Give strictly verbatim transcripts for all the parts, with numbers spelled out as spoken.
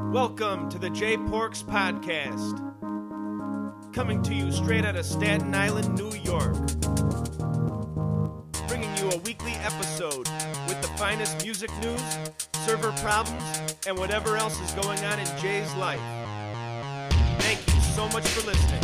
Welcome to the J Porks Podcast, coming to you straight out of Staten Island, New York. Bringing you a weekly episode with the finest music news, server problems, and whatever else is going on in Jay's life. Thank you so much for listening.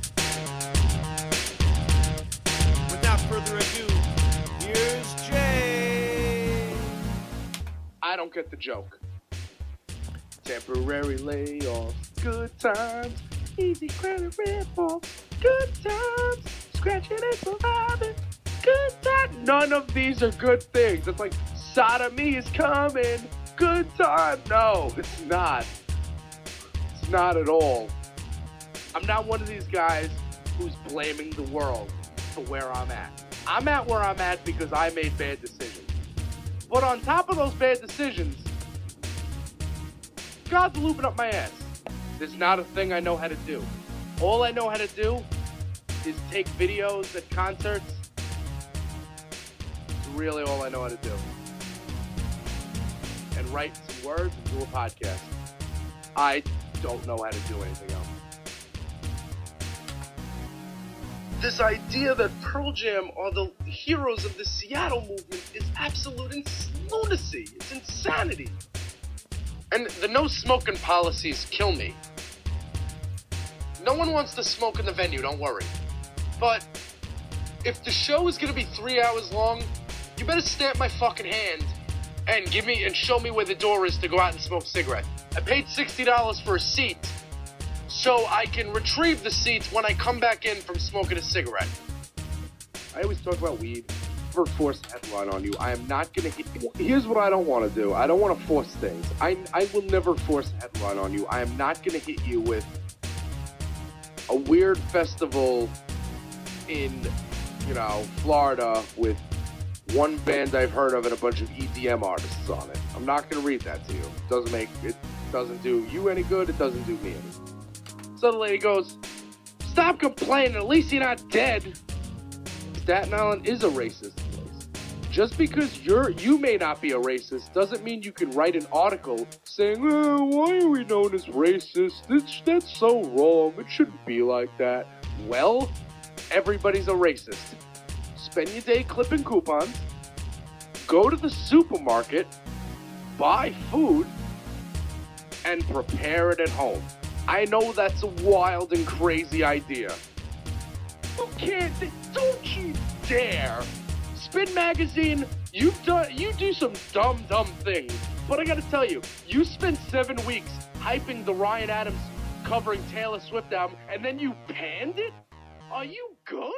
Without further ado, here's Jay. I don't get the joke. Temporary layoffs, good times, easy credit reports, good times, scratching and surviving, good times. None of these are good things. It's like sodomy is coming, good time. No, it's not. It's not at all. I'm not one of these guys who's blaming the world for where I'm at. I'm at where I'm at because I made bad decisions. But on top of those bad decisions, God's looping up my ass. There's not a thing I know how to do. All I know how to do is take videos at concerts. It's really all I know how to do. And write some words and do a podcast. I don't know how to do anything else. This idea that Pearl Jam are the heroes of the Seattle movement is absolute ins- lunacy. It's insanity. And the no smoking policies kill me. No one wants to smoke in the venue, don't worry. But if the show is gonna be three hours long, you better stamp my fucking hand and give me and show me where the door is to go out and smoke a cigarette. I paid sixty dollars for a seat so I can retrieve the seats when I come back in from smoking a cigarette. I always talk about weed. Never force a headline on you. I am not going to hit you. Here's what I don't want to do. I don't want to force things. I, I will never force a headline on you. I am not going to hit you with a weird festival in, you know, Florida with one band I've heard of and a bunch of E D M artists on it. I'm not going to read that to you. It doesn't make, it doesn't do you any good. It doesn't do me any good. So the lady goes, stop complaining. At least you're not dead. Staten Island is a racist place. Just because you're you may not be a racist doesn't mean you can write an article saying, oh, why are we known as racist? That's, that's so wrong. It shouldn't be like that. Well, everybody's a racist. Spend your day clipping coupons. Go to the supermarket. Buy food. And prepare it at home. I know that's a wild and crazy idea. You can't, don't you dare. Spin Magazine, you've done, you do some dumb, dumb things. But I gotta tell you, you spent seven weeks hyping the Ryan Adams covering Taylor Swift album, and then you panned it? Are you good?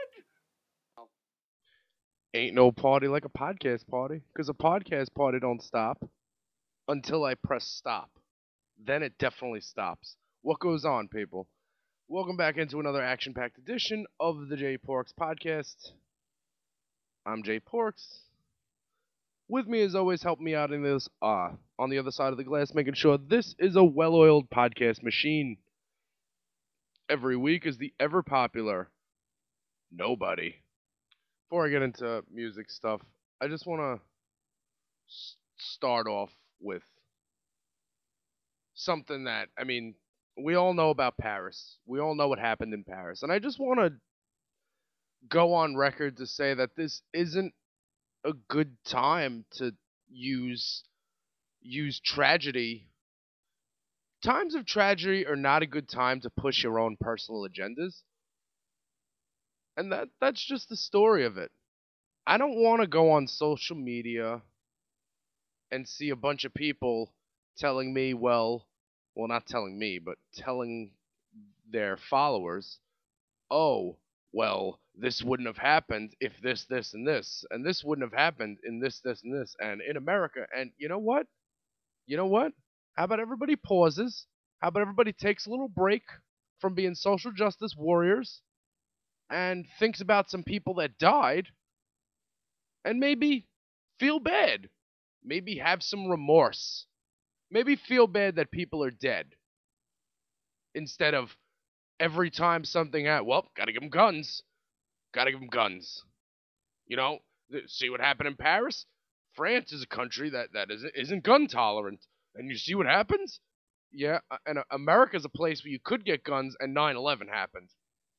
Ain't no party like a podcast party, because a podcast party don't stop until I press stop. Then it definitely stops. What goes on, people? Welcome back into another action-packed edition of the J Porks Podcast. I'm J Porks. With me, as always, helping me out in this, uh, on the other side of the glass, making sure this is a well-oiled podcast machine. Every week is the ever-popular Nobody. Before I get into music stuff, I just want to s- start off with something that, I mean, we all know about Paris. We all know what happened in Paris. And I just want to go on record to say that this isn't a good time to use use tragedy. Times of tragedy are not a good time to push your own personal agendas. And that that's just the story of it. I don't want to go on social media and see a bunch of people telling me, well, well, not telling me, but telling their followers, oh, well, this wouldn't have happened if this, this, and this, and this wouldn't have happened in this, this, and this, and in America. And you know what? You know what? How about everybody pauses? How about everybody takes a little break from being social justice warriors and thinks about some people that died and maybe feel bad? Maybe have some remorse. Maybe feel bad that people are dead. Instead of every time something happens, well, gotta give them guns. Gotta give them guns. You know, see what happened in Paris? France is a country that, that isn't, isn't gun tolerant. And you see what happens? Yeah, and America's a place where you could get guns, and nine eleven happened.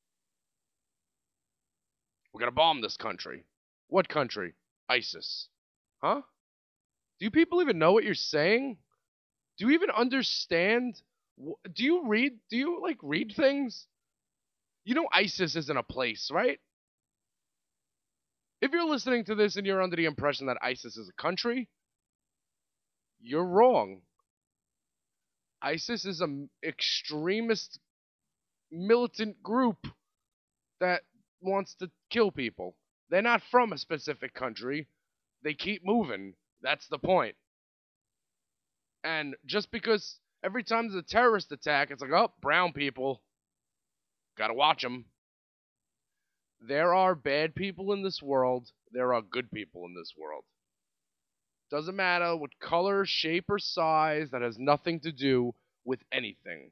We're gonna bomb this country. What country? ISIS. Huh? Do you people even know what you're saying? Do you even understand? Do you read? Do you, like, read things? You know ISIS isn't a place, right? If you're listening to this and you're under the impression that ISIS is a country, you're wrong. ISIS is an extremist militant group that wants to kill people. They're not from a specific country. They keep moving. That's the point. And just because every time there's a terrorist attack, it's like, oh, brown people. Gotta watch them. There are bad people in this world. There are good people in this world. Doesn't matter what color, shape, or size. That has nothing to do with anything.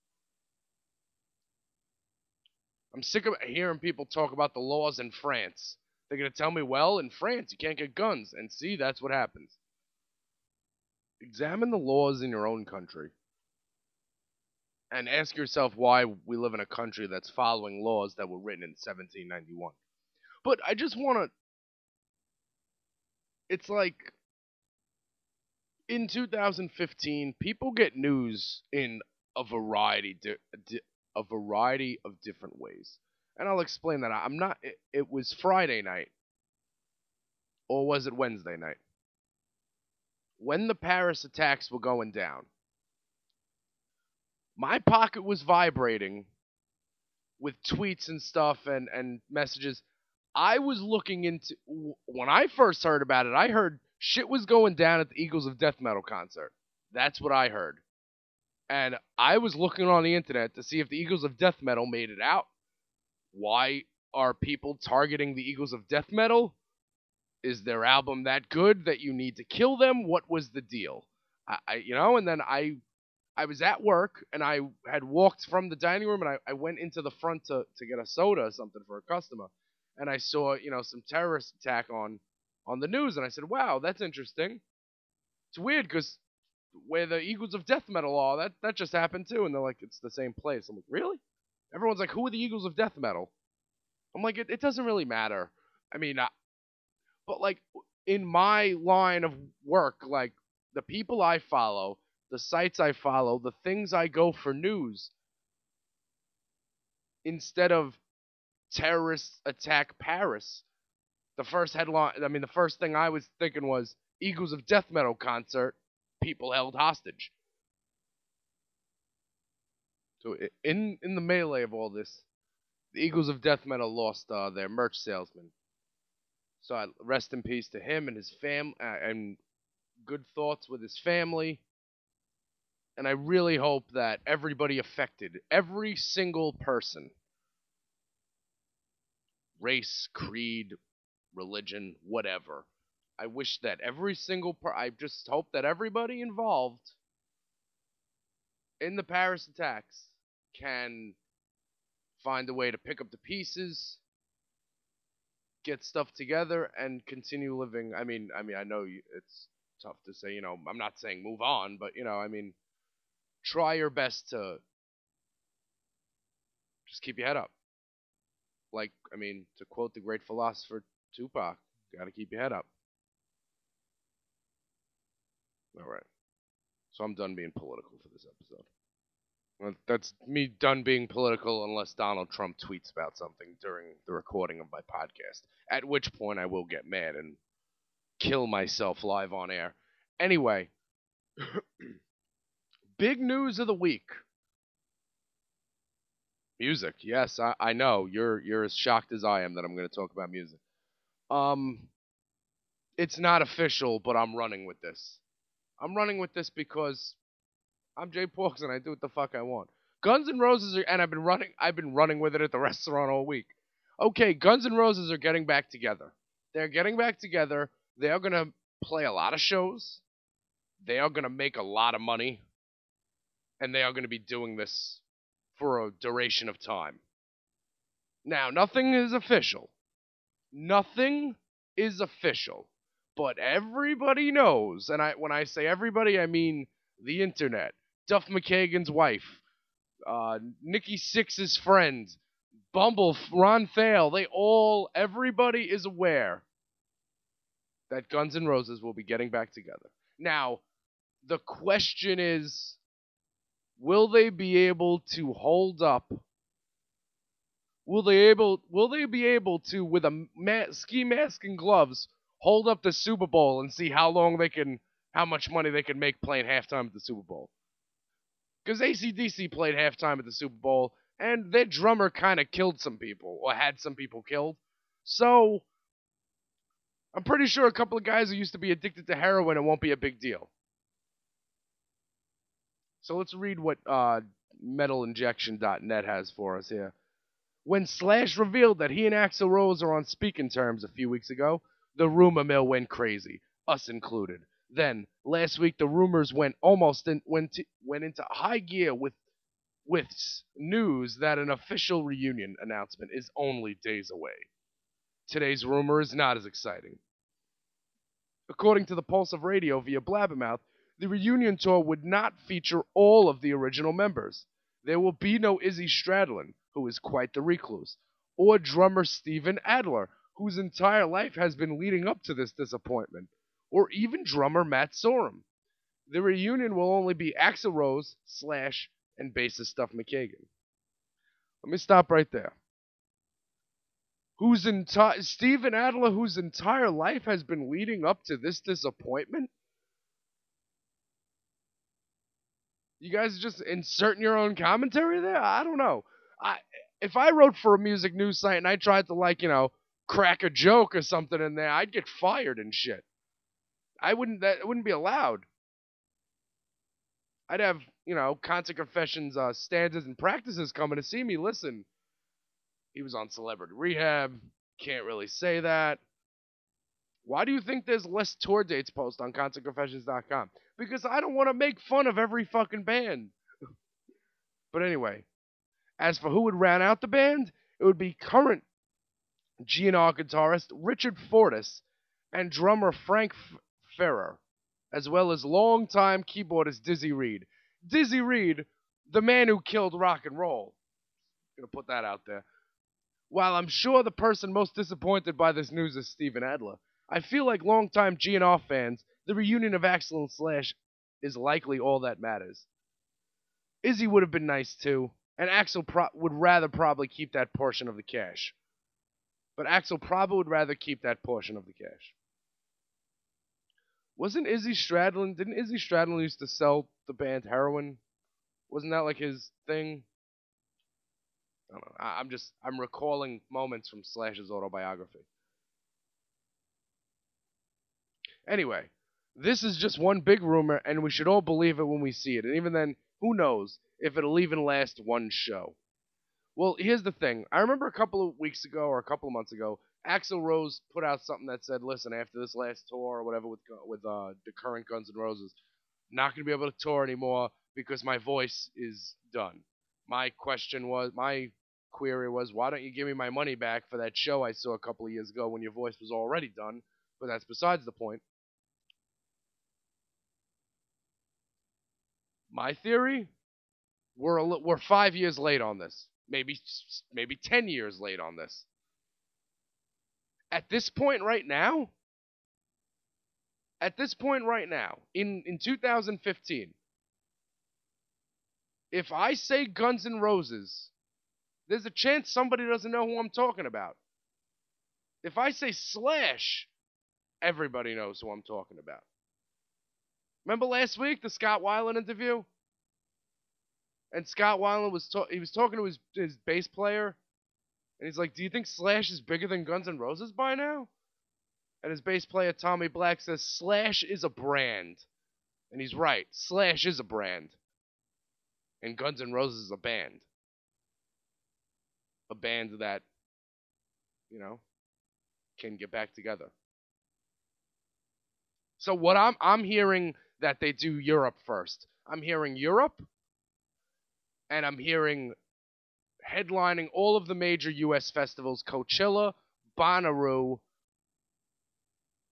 I'm sick of hearing people talk about the laws in France. They're going to tell me, well, in France, you can't get guns. And see, that's what happens. Examine the laws in your own country. And ask yourself why we live in a country that's following laws that were written in seventeen ninety-one. But I just want to... It's like... In two thousand fifteen, people get news in a variety... Di- di- a variety of different ways. And I'll explain that. I'm not... It, it was Friday night. Or was it Wednesday night? When the Paris attacks were going down, my pocket was vibrating with tweets and stuff and, and messages. I was looking into... When I first heard about it, I heard shit was going down at the Eagles of Death Metal concert. That's what I heard. And I was looking on the internet to see if the Eagles of Death Metal made it out. Why are people targeting the Eagles of Death Metal? Is their album that good that you need to kill them? What was the deal? I, I you know, and then I I was at work, and I had walked from the dining room, and I, I went into the front to, to get a soda or something for a customer. And I saw, you know, some terrorist attack on, on the news, and I said, wow, that's interesting. It's weird, because where the Eagles of Death Metal are, that, that just happened too. And they're like, it's the same place. I'm like, really? Everyone's like, who are the Eagles of Death Metal? I'm like, it, it doesn't really matter. I mean, I, but, like, in my line of work, like, the people I follow, the sites I follow, the things I go for news, instead of terrorists attack Paris, the first headline, I mean, the first thing I was thinking was Eagles of Death Metal concert, people held hostage. So in, in the melee of all this, the Eagles of Death Metal lost uh, their merch salesman. So I rest in peace to him and his fam, uh, and good thoughts with his family. And I really hope that everybody affected, every single person, race, creed, religion, whatever, I wish that every single per- I just hope that everybody involved in the Paris attacks can find a way to pick up the pieces, get stuff together, and continue living. I mean, I mean, I know it's tough to say, you know, I'm not saying move on, but, you know, I mean, try your best to just keep your head up. Like, I mean, to quote the great philosopher Tupac, gotta keep your head up. Alright. So I'm done being political for this episode. Well, that's me done being political unless Donald Trump tweets about something during the recording of my podcast. At which point I will get mad and kill myself live on air. Anyway. Big news of the week. Music. Yes, I, I know. You're you're as shocked as I am that I'm going to talk about music. Um, it's not official, but I'm running with this. I'm running with this because I'm Jay Porks and I do what the fuck I want. Guns N' Roses are, and I've been running. I've been running with it at the restaurant all week. Okay, Guns N' Roses are getting back together. They're getting back together. They are going to play a lot of shows. They are going to make a lot of money. And they are going to be doing this for a duration of time. Now, nothing is official. Nothing is official. But everybody knows, and I when I say everybody, I mean the internet, Duff McKagan's wife, uh, Nikki Sixx's friend, Bumble, Ron Thale, they all, everybody is aware that Guns N' Roses will be getting back together. Now, the question is, will they be able to hold up? Will they able? Will they be able to, with a ma- ski mask and gloves, hold up the Super Bowl and see how long they can, how much money they can make playing halftime at the Super Bowl? Because A C D C played halftime at the Super Bowl, and their drummer kind of killed some people, or had some people killed. So, I'm pretty sure a couple of guys who used to be addicted to heroin, it won't be a big deal. So let's read what uh, metal injection dot net has for us here. When Slash revealed that he and Axl Rose are on speaking terms a few weeks ago, the rumor mill went crazy, us included. Then, last week, the rumors went almost in, went, to, went into high gear with, with news that an official reunion announcement is only days away. Today's rumor is not as exciting. According to the Pulse of Radio via Blabbermouth, the reunion tour would not feature all of the original members. There will be no Izzy Stradlin, who is quite the recluse, or drummer Steven Adler, whose entire life has been leading up to this disappointment, or even drummer Matt Sorum. The reunion will only be Axl Rose, Slash, and bassist Duff McKagan. Let me stop right there. Whose entire Steven Adler, whose entire life has been leading up to this disappointment? You guys are just inserting your own commentary there? I don't know. I if I wrote for a music news site and I tried to, like, you know, crack a joke or something in there, I'd get fired and shit. I wouldn't that wouldn't be allowed. I'd have, you know, Concert Confessions uh, standards and practices coming to see me. Listen, he was on Celebrity Rehab. Can't really say that. Why do you think there's less tour dates posted on concert confessions dot com? Because I don't want to make fun of every fucking band. But anyway, as for who would round out the band, it would be current G N R guitarist Richard Fortus and drummer Frank F- Ferrer, as well as longtime keyboardist Dizzy Reed. Dizzy Reed, the man who killed rock and roll. Gonna put that out there. While I'm sure the person most disappointed by this news is Steven Adler, I feel like longtime G N R fans, the reunion of Axl and Slash is likely all that matters. Izzy would have been nice too, and Axl pro- would rather probably keep that portion of the cash. But Axl probably would rather keep that portion of the cash. Wasn't Izzy Stradlin, didn't Izzy Stradlin used to sell the band heroin? Wasn't that like his thing? I don't know. I, I'm just, I'm recalling moments from Slash's autobiography. Anyway, this is just one big rumor, and we should all believe it when we see it. And even then, who knows if it'll even last one show. Well, here's the thing. I remember a couple of weeks ago, or a couple of months ago, Axl Rose put out something that said, listen, after this last tour or whatever with with uh, the current Guns N' Roses, not going to be able to tour anymore because my voice is done. My question was, my query was, why don't you give me my money back for that show I saw a couple of years ago when your voice was already done? But that's besides the point. My theory, we're a li- we're five years late on this. Maybe maybe ten years late on this. At this point right now, at this point right now, in, in two thousand fifteen, if I say Guns N' Roses, there's a chance somebody doesn't know who I'm talking about. If I say Slash, everybody knows who I'm talking about. Remember last week, the Scott Weiland interview? And Scott Weiland was ta- he was talking to his, his bass player, and he's like, do you think Slash is bigger than Guns N' Roses by now? And his bass player, Tommy Black, says, Slash is a brand. And he's right. Slash is a brand. And Guns N' Roses is a band. A band that, you know, can get back together. So what I'm I'm hearing that they do Europe first. I'm hearing Europe, and I'm hearing headlining all of the major U S festivals, Coachella, Bonnaroo.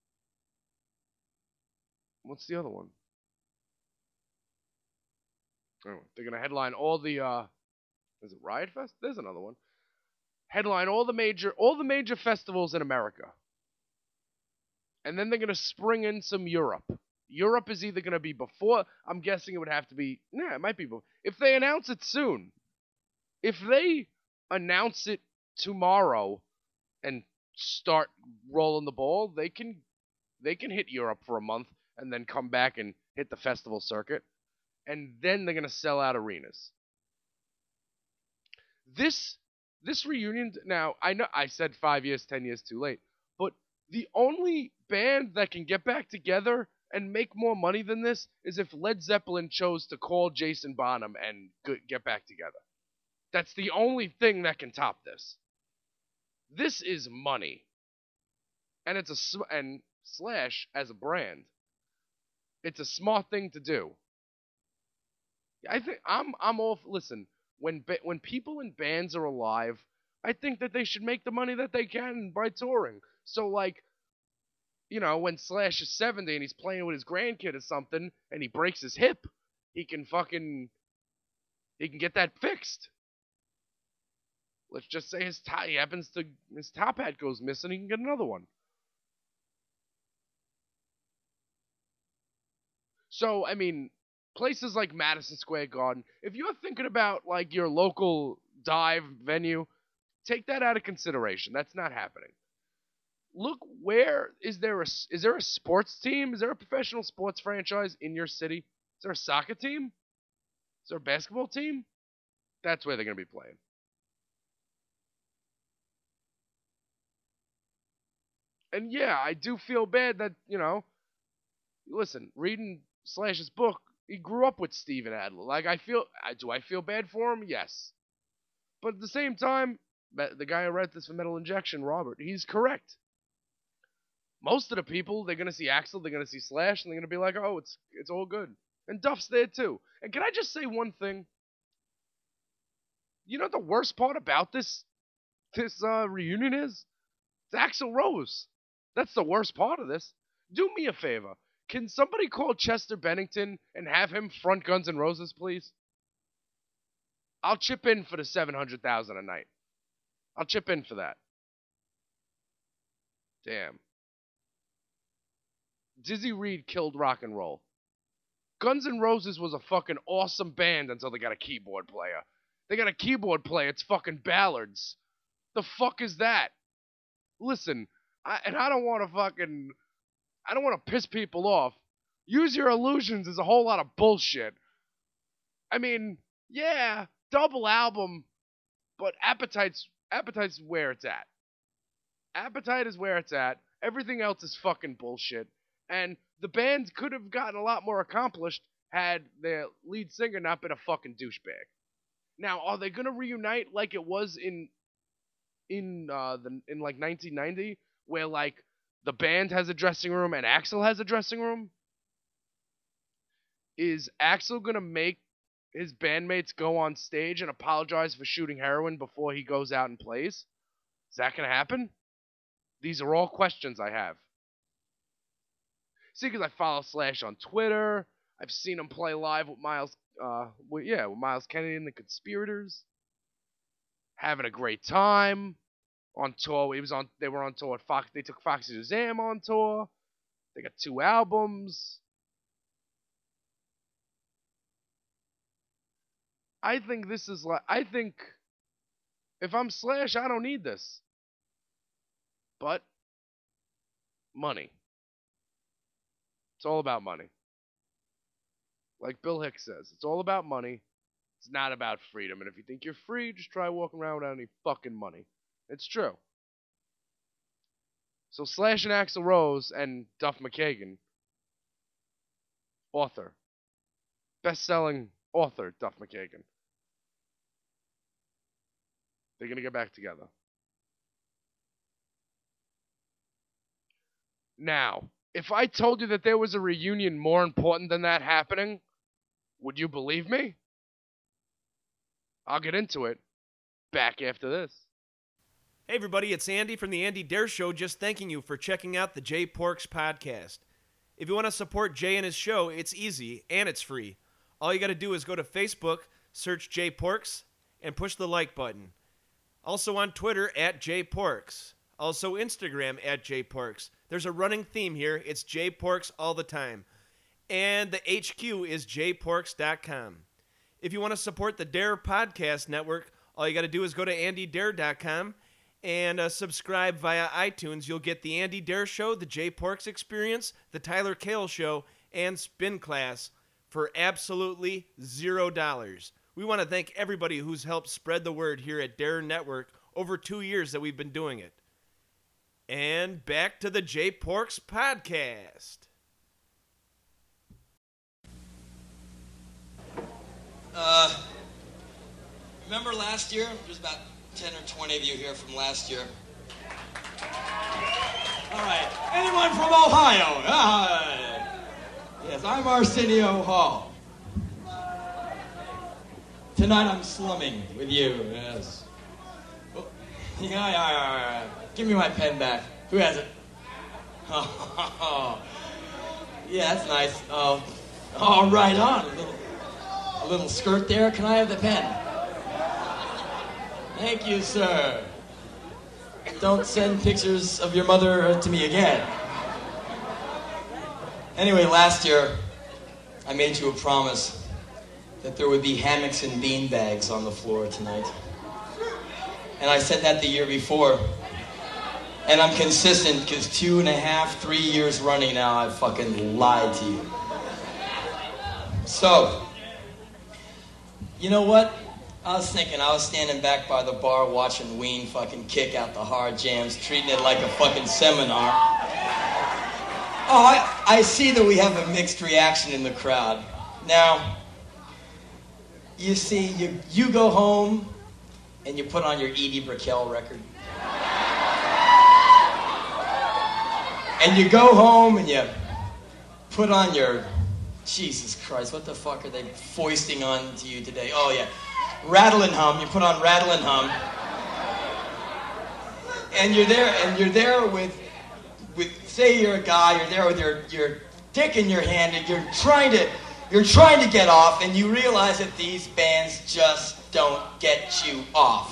What's the other one? They're going to headline all the, uh, is it Riot Fest? There's another one. Headline all the major, all the major festivals in America. And then they're going to spring in some Europe. Europe is either going to be before, I'm guessing it would have to be, nah, it might be before. If they announce it soon, if they announce it tomorrow and start rolling the ball, they can, they can hit Europe for a month and then come back and hit the festival circuit. And then they're going to sell out arenas. This, this reunion, now, I know I said five years, ten years too late, but the only band that can get back together and make more money than this is if Led Zeppelin chose to call Jason Bonham and get back together. That's the only thing that can top this. This is money. And it's a, and Slash as a brand, it's a smart thing to do. I think I'm I'm all listen, when when people in bands are alive, I think that they should make the money that they can by touring. So like, you know, when Slash is seventy and he's playing with his grandkid or something and he breaks his hip, he can fucking he can get that fixed. Let's just say his tie he happens to his top hat goes missing, he can get another one. So, I mean, places like Madison Square Garden, if you're thinking about, like, your local dive venue, take that out of consideration. That's not happening. Look, where is there a, is there a sports team? Is there a professional sports franchise in your city? Is there a soccer team? Is there a basketball team? That's where they're going to be playing. And, yeah, I do feel bad that, you know, listen, reading Slash's book, he grew up with Steven Adler. Like, I feel, do I feel bad for him? Yes. But at the same time, the guy who read this for Metal Injection, Robert, he's correct. Most of the people, they're going to see Axl, they're going to see Slash, and they're going to be like, oh, it's it's all good. And Duff's there, too. And can I just say one thing? You know what the worst part about this, this uh, reunion is? It's Axl Rose. That's the worst part of this. Do me a favor. Can somebody call Chester Bennington and have him front Guns N' Roses, please? I'll chip in for the seven hundred thousand dollars a night. I'll chip in for that. Damn. Dizzy Reed killed rock and roll. Guns N' Roses was a fucking awesome band until they got a keyboard player. They got a keyboard player, it's fucking ballads. The fuck is that? Listen, I, and I don't want to fucking... I don't want to piss people off. Use Your Illusions is a whole lot of bullshit. I mean, yeah, double album, but Appetite's Appetite's where it's at. Appetite is where it's at. Everything else is fucking bullshit. And the band could have gotten a lot more accomplished had their lead singer not been a fucking douchebag. Now, are they gonna reunite like it was in in uh the in like nineteen ninety, where like the band has a dressing room and Axl has a dressing room? Is Axl gonna make his bandmates go on stage and apologize for shooting heroin before he goes out and plays? Is that gonna happen? These are all questions I have. See, because I follow Slash on Twitter. I've seen him play live with Miles, uh, with, yeah, with Miles Kennedy and the Conspirators. Having a great time. On tour, he was on. They were on tour at Fox. They took Foxy Shazam on tour. They got two albums. I think this is like. I think if I'm Slash, I don't need this. But money. It's all about money. Like Bill Hicks says, it's all about money. It's not about freedom. And if you think you're free, just try walking around without any fucking money. It's true. So Slash and Axl Rose and Duff McKagan, author, best-selling author Duff McKagan, they're gonna get back together. Now, if I told you that there was a reunion more important than that happening, would you believe me? I'll get into it back after this. Hey everybody, it's Andy from the Andy Dare Show, just thanking you for checking out the Jay Porks podcast. If you want to support Jay and his show, it's easy and it's free. All you got to do is go to Facebook, search Jay Porks, and push the like button. Also on Twitter, at Jay Porks. Also Instagram, at Jay Porks. There's a running theme here. It's Jay Porks all the time. And the H Q is jay porks dot com. If you want to support the Dare Podcast Network, all you got to do is go to andy dare dot com and uh, subscribe via iTunes. You'll get the Andy Dare Show, the Jay Porks Experience, the Tyler Kale Show, and Spin Class for absolutely zero dollars. We want to thank everybody who's helped spread the word here at Dare Network over two years that we've been doing it. And back to the Jay Porks Podcast. Uh, remember last year? There's about ten or twenty of you here from last year. All right. Anyone from Ohio? Uh, yes, I'm Arsenio Hall. Tonight I'm slumming with you, yes. Oh, yeah, yeah, yeah, yeah. Give me my pen back. Who has it? Oh, yeah, that's nice. Oh, oh, right on. A little, a little skirt there. Can I have the pen? Thank you, sir. Don't send pictures of your mother to me again. Anyway, last year, I made you a promise that there would be hammocks and beanbags on the floor tonight. And I said that the year before. And I'm consistent because two and a half, three years running now, I've fucking lied to you. So, you know what? I was thinking, I was standing back by the bar watching Ween fucking kick out the hard jams, treating it like a fucking seminar. Oh, I, I see that we have a mixed reaction in the crowd. Now, you see, you, you go home and you put on your Edie Brickell record. And you go home and you put on your, Jesus Christ, what the fuck are they foisting on to you today? Oh yeah, Rattle and Hum. You put on Rattle and Hum, and you're there, and you're there with, with say you're a guy, you're there with your your dick in your hand, and you're trying to, you're trying to get off, and you realize that these bands just don't get you off.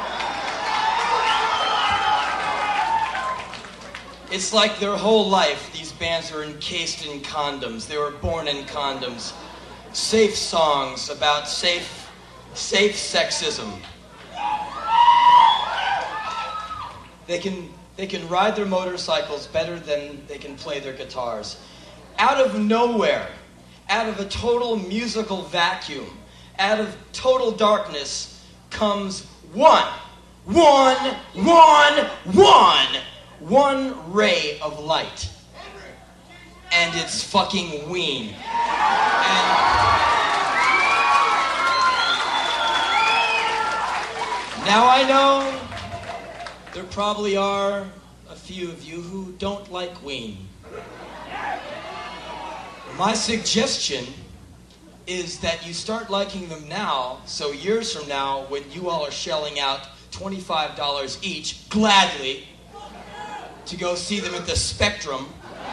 It's like their whole life, these bands are encased in condoms. They were born in condoms. Safe songs about safe, safe sexism. They can, they can ride their motorcycles better than they can play their guitars. Out of nowhere, out of a total musical vacuum, out of total darkness, comes one, one, one, one. One ray of light, and it's fucking Ween. And now I know there probably are a few of you who don't like Ween. My suggestion is that you start liking them now, so years from now, when you all are shelling out twenty-five dollars each, gladly, to go see them at the Spectrum,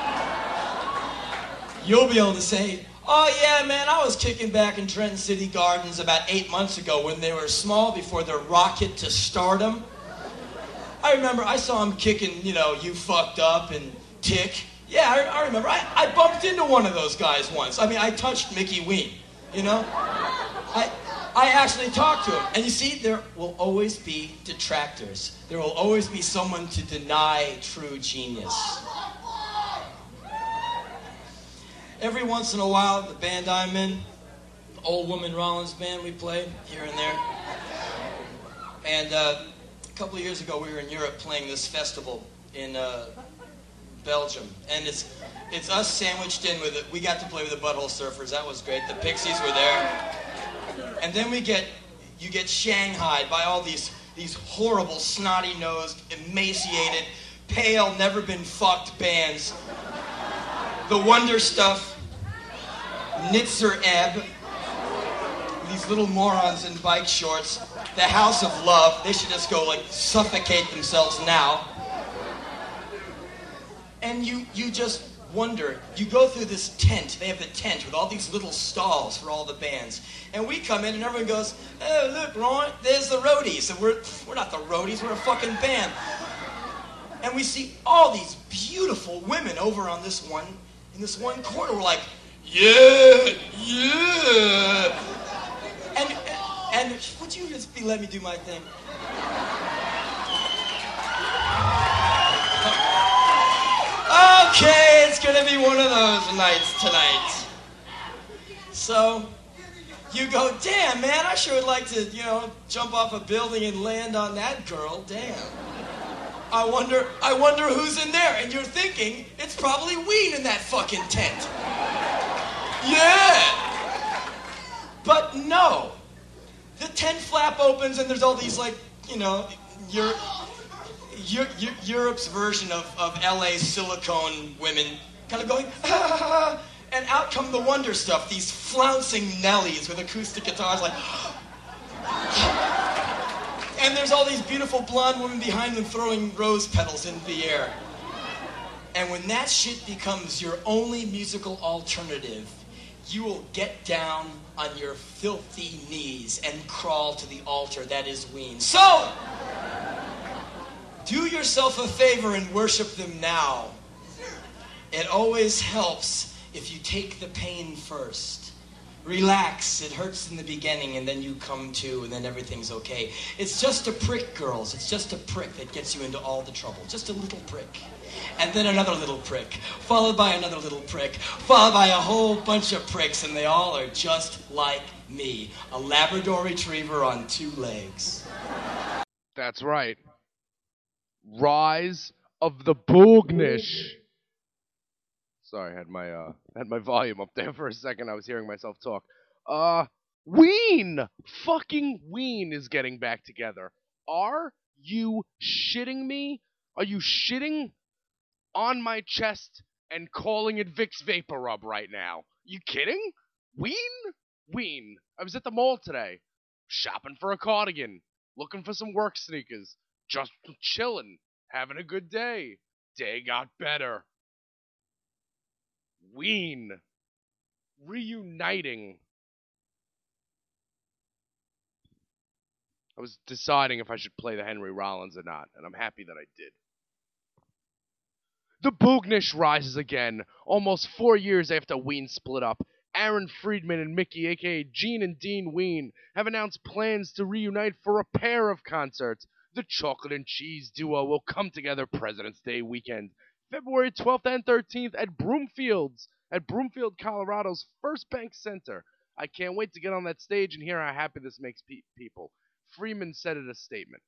you'll be able to say, oh yeah, man, I was kicking back in Trenton City Gardens about eight months ago when they were small before their rocket to stardom. I remember I saw them kicking, you know, You Fucked Up and Tick. Yeah, I, I remember. I, I bumped into one of those guys once. I mean, I touched Mickey Ween, you know? I... I actually talked to him. And you see, there will always be detractors. There will always be someone to deny true genius. Every once in a while, the band I'm in, the Old Woman Rollins band, we play here and there. And uh, a couple of years ago, we were in Europe playing this festival in uh, Belgium. And it's it's us sandwiched in with it. We got to play with the Butthole Surfers. That was great. The Pixies were there. And then we get, you get shanghaied by all these, these horrible, snotty-nosed, emaciated, pale, never-been-fucked bands. The Wonder Stuff, Nitzer Ebb, these little morons in bike shorts, the House of Love. They should just go, like, suffocate themselves now. And you, you just, Wonder, you go through this tent. They have the tent with all these little stalls for all the bands. And we come in and everyone goes, oh, look, Ron, there's the roadies. And we're, we're not the roadies, we're a fucking band. And we see all these beautiful women over on this one, in this one corner. We're like, yeah, yeah. And, and, and would you just be let me do my thing? Okay, it's gonna be one of those nights tonight. So, you go, damn, man, I sure would like to, you know, jump off a building and land on that girl, damn. I wonder, I wonder who's in there. And you're thinking, it's probably Ween in that fucking tent. Yeah. But no. The tent flap opens and there's all these, like, you know, you're... Europe's version of, of L A's silicone women kind of going, ah, and out come the Wonder stuff, these flouncing Nellies with acoustic guitars like, and there's all these beautiful blonde women behind them throwing rose petals into the air. And when that shit becomes your only musical alternative, you will get down on your filthy knees and crawl to the altar that is Ween. So, do yourself a favor and worship them now. It always helps if you take the pain first. Relax, it hurts in the beginning and then you come to and then everything's okay. It's just a prick, girls. It's just a prick that gets you into all the trouble. Just a little prick. And then another little prick, followed by another little prick, followed by a whole bunch of pricks, and they all are just like me. A Labrador Retriever on two legs. That's right. Rise of the Boognish. Sorry, I had my uh had my volume up there for a second. I was hearing myself talk. Uh, Ween, fucking Ween is getting back together. Are you shitting me? Are you shitting on my chest and calling it Vicks Vapor Rub right now? You kidding? Ween? Ween. I was at the mall today, shopping for a cardigan, looking for some work sneakers. Just chilling, having a good day. Day got better. Ween. Reuniting. I was deciding if I should play the Henry Rollins or not, and I'm happy that I did. The Boognish rises again, almost four years after Ween split up. Aaron Friedman and Mickey, aka Gene and Dean Ween, have announced plans to reunite for a pair of concerts. The Chocolate and Cheese duo will come together President's Day weekend, February twelfth and thirteenth at Broomfield's, at Broomfield, Colorado's First Bank Center. I can't wait to get on that stage and hear how happy this makes pe- people. Freeman said in a statement.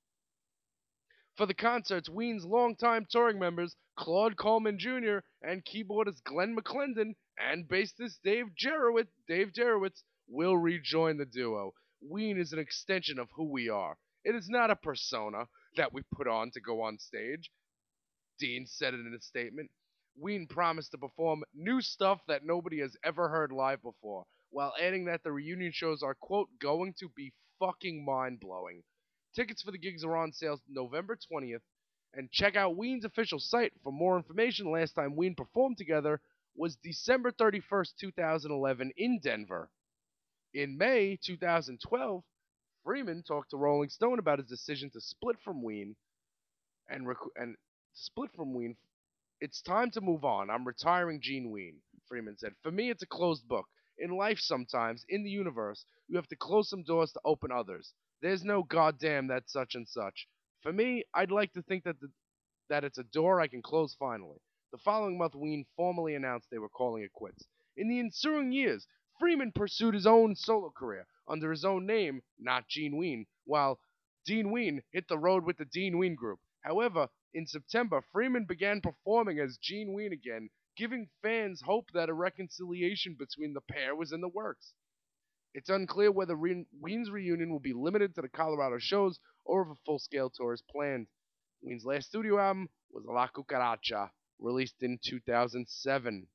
For the concerts, Ween's longtime touring members, Claude Coleman Junior and keyboardist Glenn McClendon and bassist Dave Jerowitz, Dave Jerowitz will rejoin the duo. Ween is an extension of who we are. It is not a persona that we put on to go on stage. Dean said it in a statement. Ween promised to perform new stuff that nobody has ever heard live before, while adding that the reunion shows are, quote, going to be fucking mind-blowing. Tickets for the gigs are on sale November twentieth, and check out Ween's official site for more information. Last time Ween performed together was December thirty-first, two thousand eleven in Denver. In May two thousand twelve, Freeman talked to Rolling Stone about his decision to split from Ween and rec- and split from Ween. It's time to move on. I'm retiring Gene Ween, Freeman said. For me, it's a closed book. In life, sometimes, in the universe, you have to close some doors to open others. There's no goddamn that's such and such. For me, I'd like to think that the, that it's a door I can close finally. The following month, Ween formally announced they were calling it quits. In the ensuing years, Freeman pursued his own solo career under his own name, not Gene Ween, while Dean Ween hit the road with the Dean Ween Group. However, in September, Freeman began performing as Gene Ween again, giving fans hope that a reconciliation between the pair was in the works. It's unclear whether Re- Ween's reunion will be limited to the Colorado shows or if a full-scale tour is planned. Ween's last studio album was La Cucaracha, released in two thousand seven.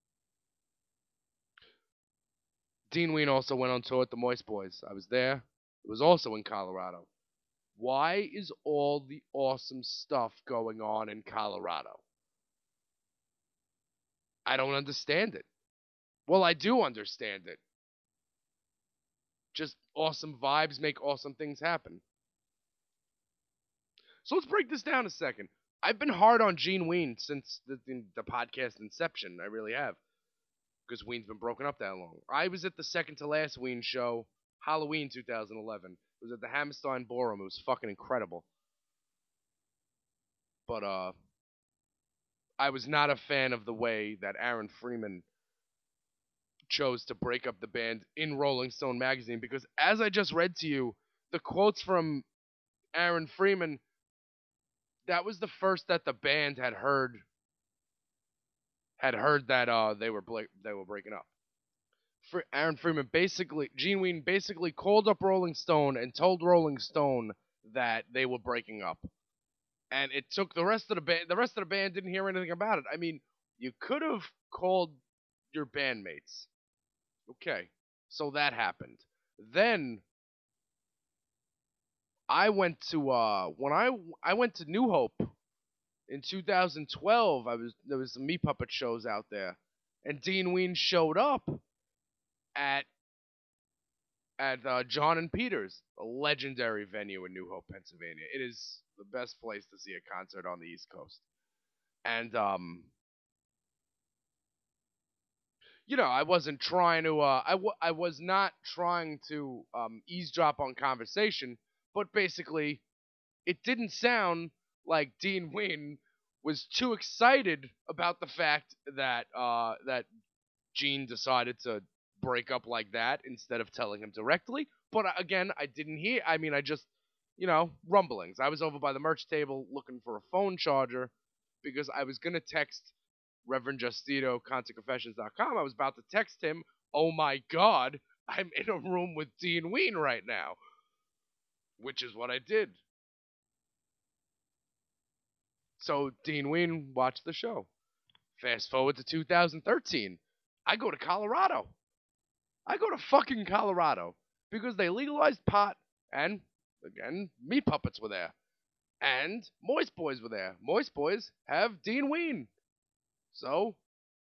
Dean Ween also went on tour with the Moist Boys. I was there. It was also in Colorado. Why is all the awesome stuff going on in Colorado? I don't understand it. Well, I do understand it. Just awesome vibes make awesome things happen. So let's break this down a second. I've been hard on Gene Ween since the, the, the podcast inception. I really have. Because Ween's been broken up that long. I was at the second to last Ween show, Halloween two thousand eleven. It was at the Hammerstein Ballroom. It was fucking incredible. But, uh, I was not a fan of the way that Aaron Freeman chose to break up the band in Rolling Stone magazine. Because as I just read to you, the quotes from Aaron Freeman, that was the first that the band had heard had heard that uh they were bla- they were breaking up. For Aaron Freeman basically, Gene Ween basically called up Rolling Stone and told Rolling Stone that they were breaking up. And it took the rest of the band. The rest of the band didn't hear anything about it. I mean, you could have called your bandmates. Okay, so that happened. Then I went to uh when I I went to New Hope in two thousand twelve. I was there was some Meat Puppet shows out there, and Dean Ween showed up at at uh, John and Peter's, a legendary venue in New Hope, Pennsylvania. It is the best place to see a concert on the East Coast. And um, you know, I wasn't trying to. Uh, I w- I was not trying to um, eavesdrop on conversation, but basically, it didn't sound like Dean Ween was too excited about the fact that uh, that Gene decided to break up like that instead of telling him directly. But again, I didn't hear. I mean, I just, you know, rumblings. I was over by the merch table looking for a phone charger because I was gonna text Reverend Justino, concert confessions dot com. I was about to text him, "Oh my God, I'm in a room with Dean Ween right now," which is what I did. So Dean Ween watched the show. Fast forward to two thousand thirteen. I go to Colorado. I go to fucking Colorado because they legalized pot, and again, Meat Puppets were there, and Moist Boys were there. Moist Boys have Dean Ween, so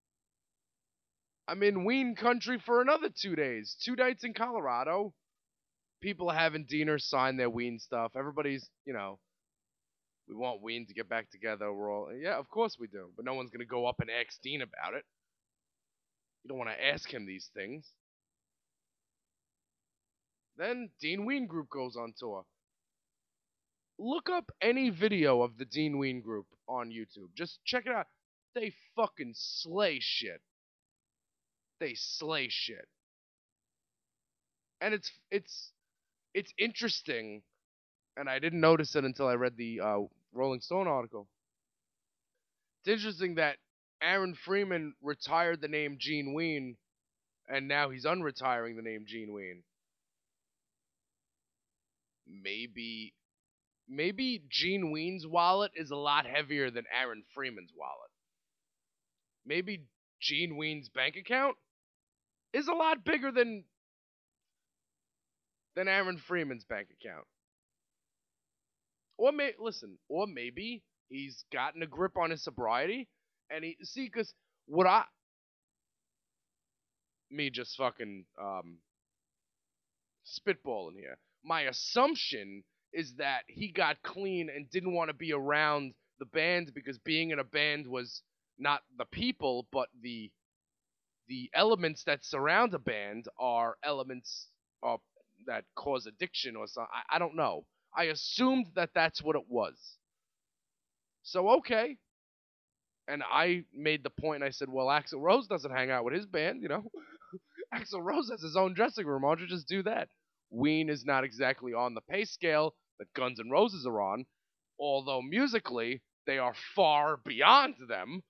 I'm in Ween country for another two days, two nights in Colorado. People are having Deaners sign their Ween stuff. Everybody's, you know, we want Ween to get back together. We're all, yeah, of course we do, but no one's gonna go up and ask Dean about it. You don't want to ask him these things. Then Dean Ween Group goes on tour. Look up any video of the Dean Ween Group on YouTube. Just check it out. They fucking slay shit. They slay shit. And it's it's it's interesting, and I didn't notice it until I read the uh, Rolling Stone article. It's interesting that Aaron Freeman retired the name Gene Ween, and now he's unretiring the name Gene Ween. Maybe, maybe Gene Ween's wallet is a lot heavier than Aaron Freeman's wallet. Maybe Gene Ween's bank account is a lot bigger than than Aaron Freeman's bank account. Or may listen, or maybe he's gotten a grip on his sobriety, and he see because what I me just fucking um spitballing here. My assumption is that he got clean and didn't want to be around the band because being in a band was not the people, but the the elements that surround a band are elements of, that cause addiction or something. I, I don't know. I assumed that that's what it was. So, okay. And I made the point, and I said, well, Axl Rose doesn't hang out with his band, you know. Axl Rose has his own dressing room. Why don't you just do that? Ween is not exactly on the pay scale that Guns N' Roses are on, although musically, they are far beyond them.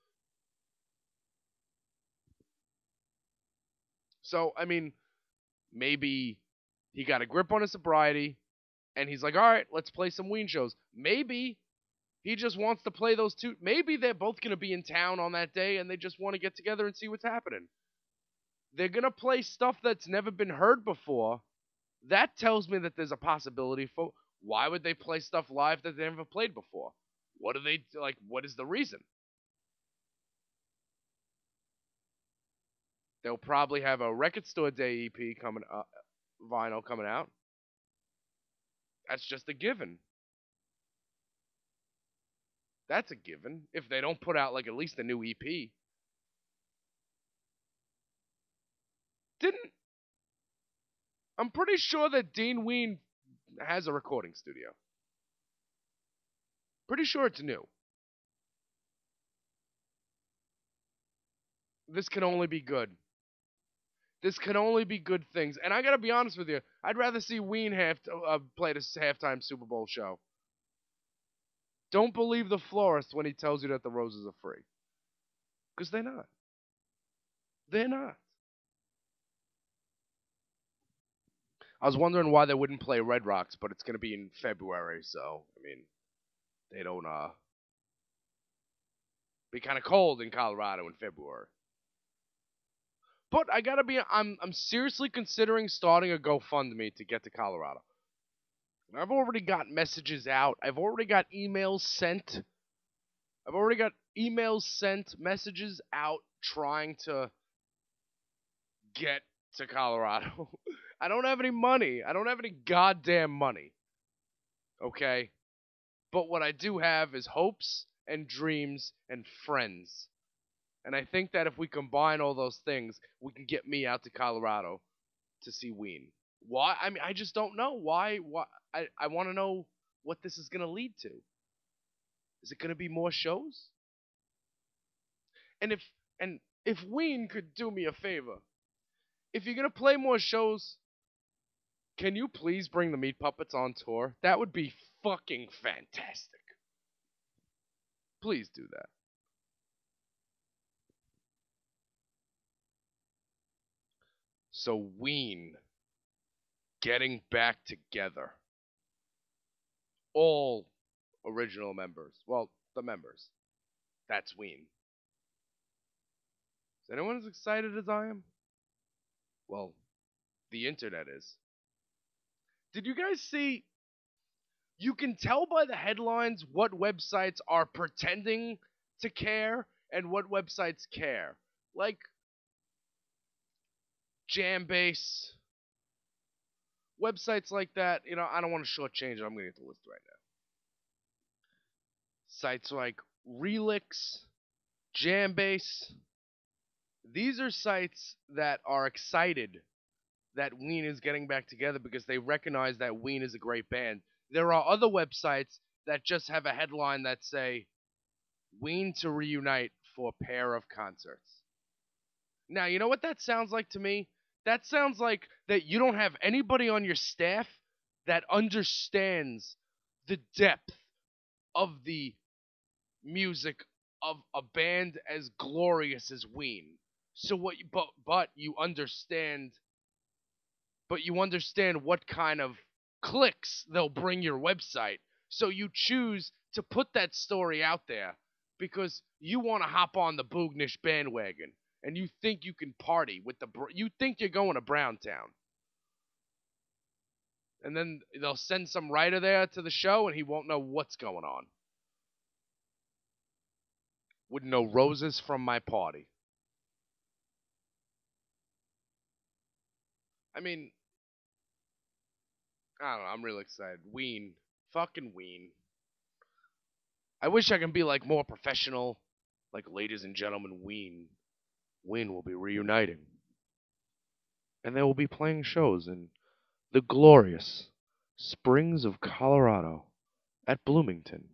So, I mean, maybe he got a grip on his sobriety, and he's like, all right, let's play some Ween shows. Maybe he just wants to play those two. Maybe they're both going to be in town on that day, and they just want to get together and see what's happening. They're going to play stuff that's never been heard before. That tells me that there's a possibility for why would they play stuff live that they never played before? What do they, like, what is the reason? They'll probably have a Record Store Day E P coming up, vinyl coming out. That's just a given. That's a given. If they don't put out like at least a new E P. Didn't I'm pretty sure that Dean Ween has a recording studio. Pretty sure it's new. This can only be good. This can only be good things. And I gotta be honest with you, I'd rather see Ween half uh, play this halftime Super Bowl show. Don't believe the florist when he tells you that the roses are free. Because they're not. They're not. I was wondering why they wouldn't play Red Rocks, but it's going to be in February, so, I mean, they don't, uh, be kind of cold in Colorado in February. But I gotta be, I'm, I'm seriously considering starting a GoFundMe to get to Colorado. I've already got messages out. I've already got emails sent. I've already got emails sent, messages out trying to get to Colorado. I don't have any money. I don't have any goddamn money. Okay? But what I do have is hopes and dreams and friends. And I think that if we combine all those things, we can get me out to Colorado to see Ween. Why? I mean, I just don't know. Why? Why? I, I want to know what this is going to lead to. Is it going to be more shows? And if and if Ween could do me a favor, if you're going to play more shows, can you please bring the Meat Puppets on tour? That would be fucking fantastic. Please do that. So Ween getting back together. All original members. Well, the members. That's Ween. Is anyone as excited as I am? Well, the internet is. Did you guys see? You can tell by the headlines what websites are pretending to care and what websites care. Like Jambase, websites like that. You know, I don't want to shortchange it. I'm going to get the list right now. Sites like Relix, Jambase. These are sites that are excited that Ween is getting back together because they recognize that Ween is a great band. There are other websites that just have a headline that say, Ween to reunite for pair of concerts. Now, you know what that sounds like to me? That sounds like that you don't have anybody on your staff that understands the depth of the music of a band as glorious as Ween. So what you, but but you understand but you understand what kind of clicks they'll bring your website. So you choose to put that story out there because you want to hop on the Boognish bandwagon and you think you can party with the you think you're going to Browntown. And then they'll send some writer there to the show and he won't know what's going on. Wouldn't know roses from my party. I mean, I don't know, I'm really excited. Ween. Fucking Ween. I wish I could be like more professional. Like, ladies and gentlemen, Ween. Ween will be reuniting. And they will be playing shows in the glorious Springs of Colorado at Bloomington.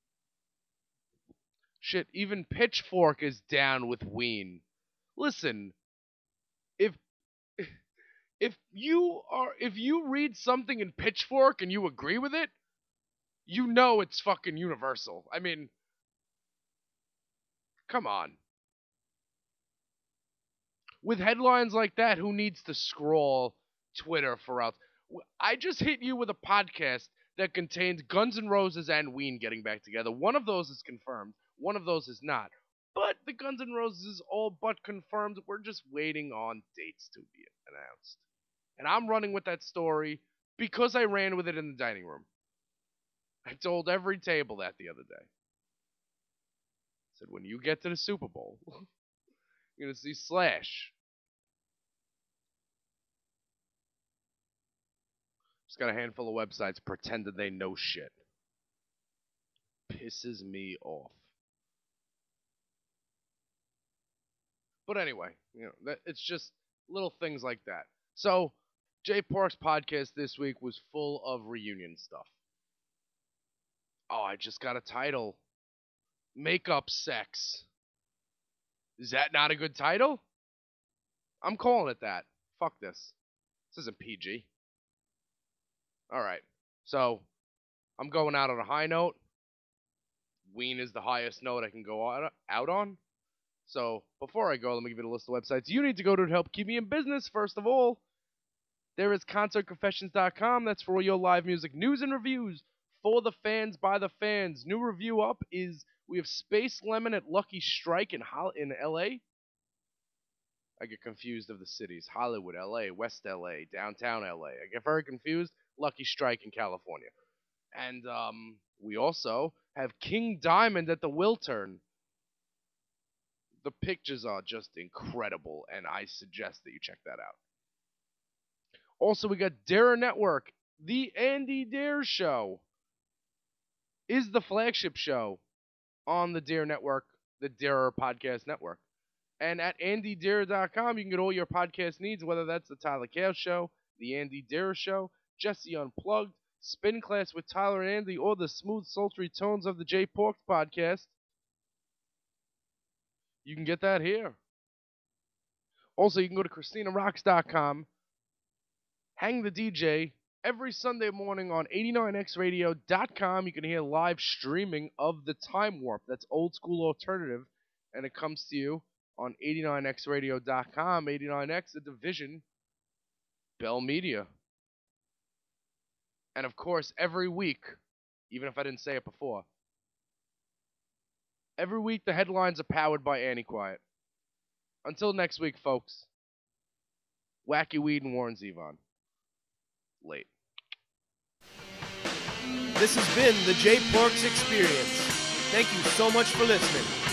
Shit, even Pitchfork is down with Ween. Listen, if if you are if you read something in Pitchfork and you agree with it, you know it's fucking universal. I mean, come on. With headlines like that, who needs to scroll Twitter for out? I just hit you with a podcast that contains Guns N' Roses and Ween getting back together. One of those is confirmed. One of those is not. But the Guns N' Roses is all but confirmed. We're just waiting on dates to be announced. And I'm running with that story because I ran with it in the dining room. I told every table that the other day. I said, when you get to the Super Bowl, you're going to see Slash Just got a handful of websites pretending they know shit. Pisses me off. But anyway, you know, that, it's just little things like that. So, Jay Park's podcast this week was full of reunion stuff. Oh, I just got a title. Makeup Sex. Is that not a good title? I'm calling it that. Fuck this. This isn't P G. Alright. So, I'm going out on a high note. Ween is the highest note I can go out, out on. So, before I go, let me give you a list of websites you need to go to to help keep me in business. First of all, there is concert confessions dot com. That's for all your live music news and reviews. For the fans, by the fans. New review up is, we have Space Lemon at Lucky Strike in, Hol- in L A. I get confused of the cities. Hollywood, L A, West L A, downtown L A. I get very confused. Lucky Strike in California. And um, we also have King Diamond at the Wiltern. The pictures are just incredible, and I suggest that you check that out. Also, we got Dare Network. The Andy Dare Show is the flagship show on the Dare Network, the Dare Podcast Network. And at andy dare dot com, you can get all your podcast needs, whether that's the Tyler Chaos Show, the Andy Dare Show, Jesse Unplugged, Spin Class with Tyler and Andy, or the smooth, sultry tones of the Jay Porks podcast. You can get that here. Also, you can go to christina rocks dot com, hang the D J, every Sunday morning on eighty-nine x radio dot com. You can hear live streaming of the Time Warp. That's old school alternative, and it comes to you on eighty-nine x radio dot com. eighty-nine X, a division, Bell Media. And of course, every week, even if I didn't say it before, every week the headlines are powered by Annie Quiet. Until next week, folks, Wacky Weed and Warren Zevon. Late. This has been the Jay Porks Experience. Thank you so much for listening.